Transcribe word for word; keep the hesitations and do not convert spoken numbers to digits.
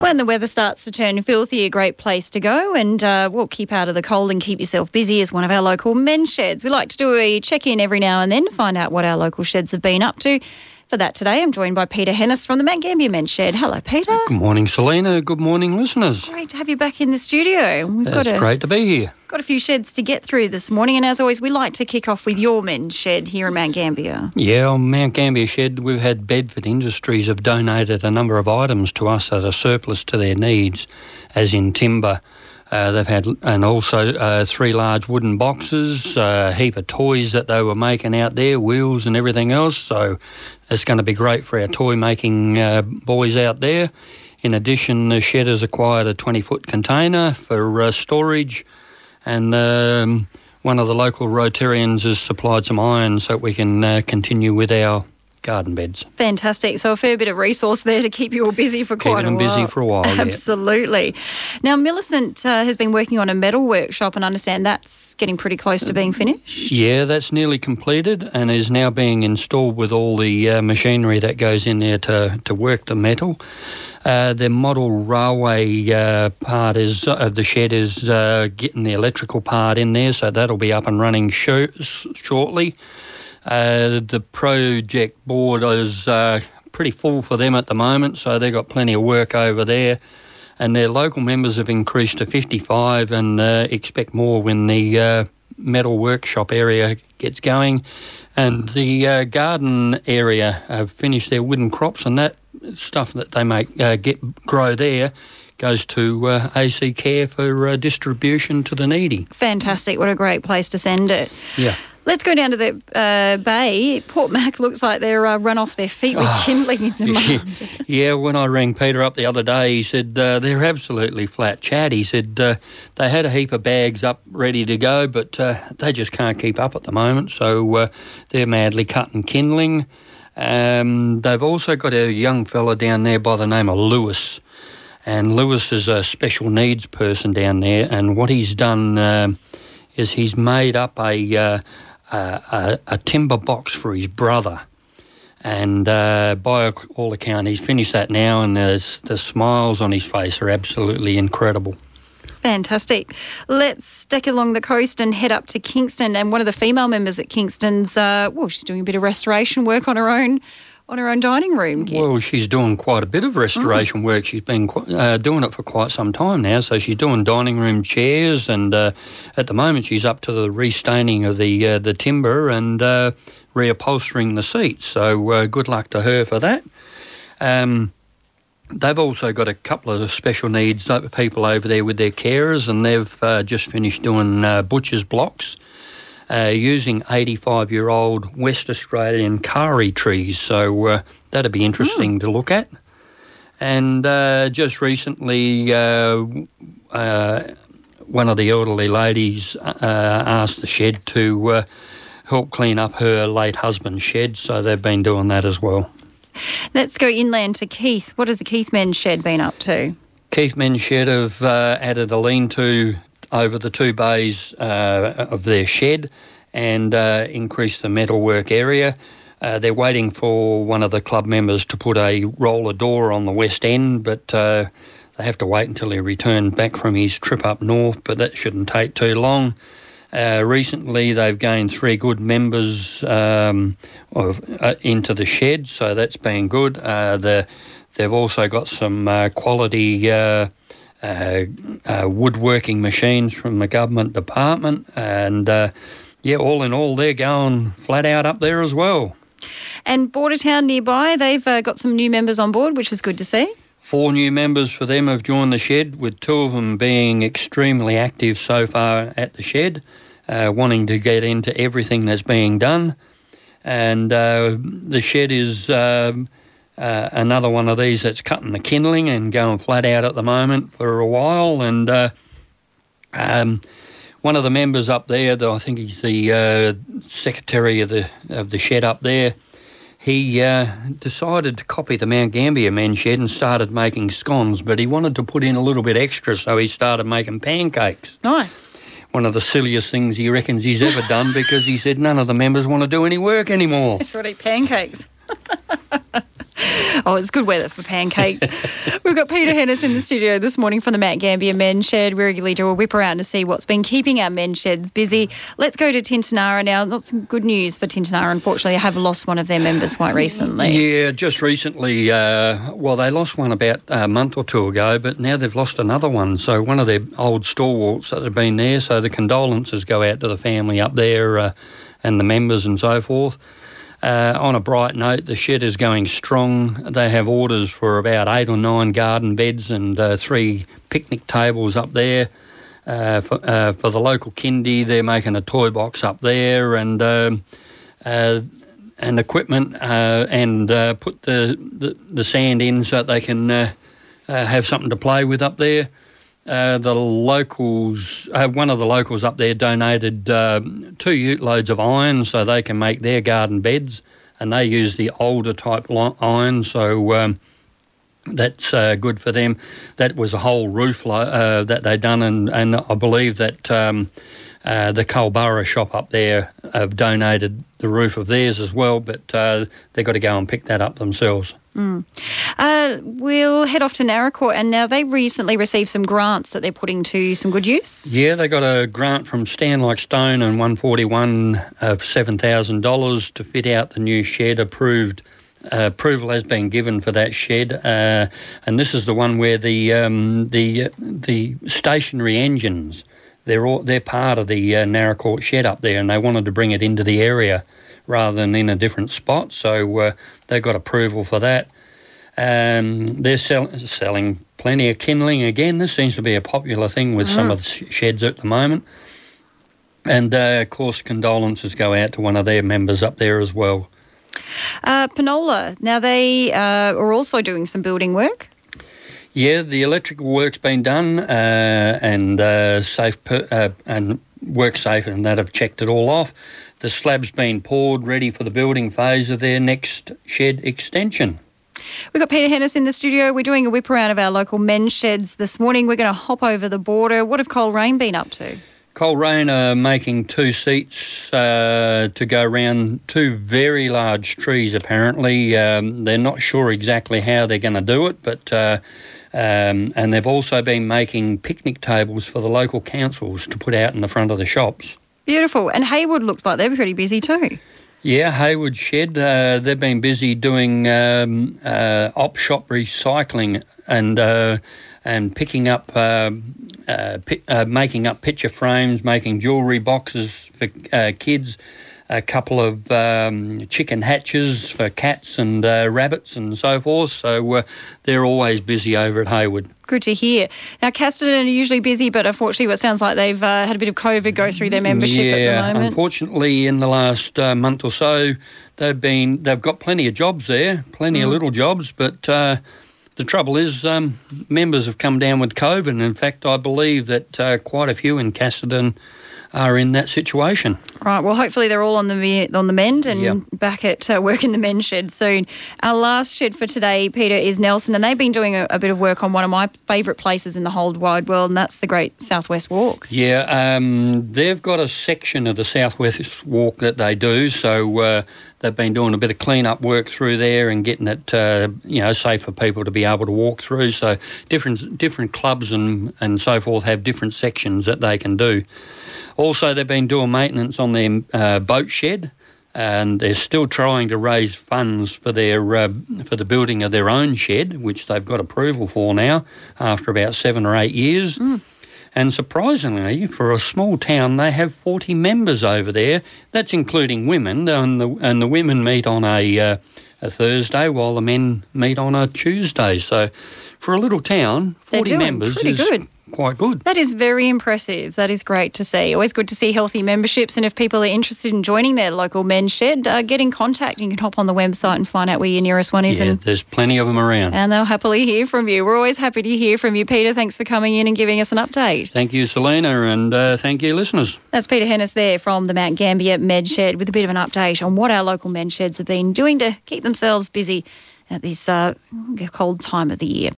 When the weather starts to turn filthy, a great place to go and uh, well, keep out of the cold and keep yourself busy is one of our local men's sheds. We like to do a check-in every now and then to find out what our local sheds have been up to. For that today, I'm joined by Peter Hennis from the Mount Gambier Men's Shed. Hello, Peter. Good morning, Selena. Good morning, listeners. Great to have you back in the studio. We've It's got a, great to be here. got a few sheds to get through this morning, and as always, we like to kick off with your men's shed here in Mount Gambier. Yeah, on Mount Gambier Shed, we've had Bedford Industries have donated a number of items to us that are surplus to their needs, as in timber. Uh, they've had, and also uh, three large wooden boxes, a heap of toys that they were making out there, wheels and everything else. So it's going to be great for our toy making uh, boys out there. In addition, the shed has acquired a twenty-foot container for uh, storage, and um, one of the local Rotarians has supplied some iron so we can uh, continue with our garden beds. Fantastic. So a fair bit of resource there to keep you all busy for quite Keeping a while. them busy for a while, yeah. Absolutely. Now, Millicent uh, has been working on a metal workshop, and I understand that's getting pretty close to being finished. Yeah, that's nearly completed and is now being installed with all the uh, machinery that goes in there to, to work the metal. Uh, the model railway uh, part is of uh, the shed is uh, getting the electrical part in there, so that'll be up and running sh- shortly. Uh, the project board is uh, pretty full for them at the moment, so they've got plenty of work over there. And their local members have increased to fifty-five and uh, expect more when the uh, metal workshop area gets going. And the uh, garden area have finished their wooden crops, and that stuff that they make uh, get grow there goes to uh, A C Care for uh, distribution to the needy. Fantastic. What a great place to send it. Yeah. Let's go down to the uh, bay. Port Mac looks like they're uh, run off their feet with Oh, kindling in the mud. Yeah, when I rang Peter up the other day, he said uh, they're absolutely flat chat. He said uh, they had a heap of bags up ready to go, but uh, they just can't keep up at the moment, so uh, they're madly cutting kindling. Um, they've also got a young fella down there by the name of Lewis, and Lewis is a special needs person down there, and what he's done uh, is he's made up a... Uh, Uh, a, a timber box for his brother, and uh, by all account he's finished that now, and there's, the smiles on his face are absolutely incredible. Fantastic. Let's stick along the coast and head up to Kingston, and one of the female members at Kingston's, uh, well, she's doing a bit of restoration work on her own on her own dining room. Well, she's doing quite a bit of restoration mm. work. She's been uh, doing it for quite some time now. So she's doing dining room chairs, and uh, at the moment she's up to the restaining of the uh, the timber and uh, reupholstering the seats. So uh, good luck to her for that. Um, they've also got a couple of special needs people over there with their carers, and they've uh, just finished doing uh, butcher's blocks. Uh, using eighty-five-year-old West Australian kari trees, so uh, that'd be interesting mm. to look at. And uh, just recently, uh, uh, one of the elderly ladies uh, asked the shed to uh, help clean up her late husband's shed, so they've been doing that as well. Let's go inland to Keith. What has the Keith Men's Shed been up to? Keith Men's Shed have uh, added a lean-to over the two bays uh, of their shed and uh, increase the metalwork area. Uh, they're waiting for one of the club members to put a roller door on the west end, but uh, they have to wait until he returns back from his trip up north, but that shouldn't take too long. Uh, recently, they've gained three good members um, of, uh, into the shed, so that's been good. Uh, the, they've also got some uh, quality uh, Uh, uh, woodworking machines from the government department, and uh, yeah, all in all, they're going flat out up there as well. And Bordertown nearby, they've uh, got some new members on board, which is good to see. Four new members for them have joined the shed, with two of them being extremely active so far at the shed, uh, wanting to get into everything that's being done. And uh, the shed is Uh, Uh, another one of these that's cutting the kindling and going flat out at the moment for a while. And uh, um, one of the members up there, I think he's the uh, secretary of the of the shed up there, he uh, decided to copy the Mount Gambier Men's Shed and started making scones, but he wanted to put in a little bit extra, so he started making pancakes. Nice. One of the silliest things he reckons he's ever done, because he said none of the members want to do any work anymore. Just want to eat pancakes. Oh, it's good weather for pancakes. We've got Peter Hennis in the studio this morning from the Mount Gambier Men's Shed. We regularly do a whip around to see what's been keeping our men's sheds busy. Let's go to Tintinara now. Not some good news for Tintinara. Unfortunately, they have lost one of their members quite recently. Yeah, just recently. Uh, well, they lost one about a month or two ago, but now they've lost another one. So one of their old stalwarts that have been there. So the condolences go out to the family up there uh, and the members and so forth. Uh, on a bright note, the shed is going strong. They have orders for about eight or nine garden beds and uh, three picnic tables up there. Uh, for, uh, for the local kindy, they're making a toy box up there and um, uh, and equipment uh, and uh, put the, the, the sand in so that they can uh, uh, have something to play with up there. Uh, the locals, uh, one of the locals up there donated uh, two ute loads of iron so they can make their garden beds, and they use the older type li- iron, so um, that's uh, good for them. That was a whole roof lo- uh, that they done, and, and I believe that um, uh, the Culburra shop up there have donated the roof of theirs as well, but uh, they've got to go and pick that up themselves. Mm. Uh, we'll head off to Naracoorte, and now they recently received some grants that they're putting to some good use. Yeah, they got a grant from Stand Like Stone and one forty-one of seven thousand dollars to fit out the new shed. Approved uh, approval has been given for that shed, uh, and this is the one where the um, the the stationary engines, they're all, they're part of the uh, Naracoorte shed up there, and they wanted to bring it into the area rather than in a different spot, so uh, they got approval for that. Um, they're sell- selling plenty of kindling again. This seems to be a popular thing with mm. some of the sheds at the moment. And, uh, of course, condolences go out to one of their members up there as well. Uh, Penola, now they uh, are also doing some building work. Yeah, the electrical work's been done uh, and uh, safe per- uh, and work safe, and that have checked it all off. The slab's been poured, ready for the building phase of their next shed extension. We've got Peter Hennis in the studio. We're doing a whip around of our local men's sheds this morning. We're going to hop over the border. What have Coleraine been up to? Coleraine are making two seats uh, to go around two very large trees, apparently. Um, they're not sure exactly how they're going to do it, but uh, um, and they've also been making picnic tables for the local councils to put out in the front of the shops. Beautiful. And Haywood looks like they're pretty busy too. Yeah, Haywood Shed, uh, they've been busy doing um, uh, op shop recycling and uh, and picking up, uh, uh, pi- uh, making up picture frames, making jewellery boxes for uh, kids, a couple of um, chicken hatches for cats and uh, rabbits and so forth. So uh, they're always busy over at Haywood. Good to hear. Now, Casterton are usually busy, but unfortunately it sounds like they've uh, had a bit of COVID go through their membership yeah, at the moment. Unfortunately, in the last uh, month or so, they've been they've got plenty of jobs there, plenty mm. of little jobs, but uh, the trouble is um, members have come down with COVID. And in fact, I believe that uh, quite a few in Casterton are in that situation. Right, well, hopefully they're all on the on the mend and yep. back at uh, work in the men's shed soon. Our last shed for today, Peter, is Nelson, and they've been doing a, a bit of work on one of my favourite places in the whole wide world, and that's the Great Southwest Walk. Yeah, um, they've got a section of the Southwest Walk that they do, so uh, they've been doing a bit of clean-up work through there and getting it, uh, you know, safe for people to be able to walk through. So different different clubs and, and so forth have different sections that they can do. Also, they've been doing maintenance on their uh, boat shed, and they're still trying to raise funds for their uh, for the building of their own shed, which they've got approval for now after about seven or eight years. Mm. And surprisingly, for a small town, they have forty members over there. That's including women, and the and the women meet on a uh, a Thursday while the men meet on a Tuesday. So, for a little town, forty members pretty is good. Quite good. That is very impressive. That is great to see. Always good to see healthy memberships. And if people are interested in joining their local men's shed, uh, get in contact. You can hop on the website and find out where your nearest one is. Yeah, and, there's plenty of them around. And they'll happily hear from you. We're always happy to hear from you, Peter. Thanks for coming in and giving us an update. Thank you, Selena, and uh, thank you, listeners. That's Peter Hennis there from the Mount Gambier Med Shed with a bit of an update on what our local men's sheds have been doing to keep themselves busy at this uh, cold time of the year.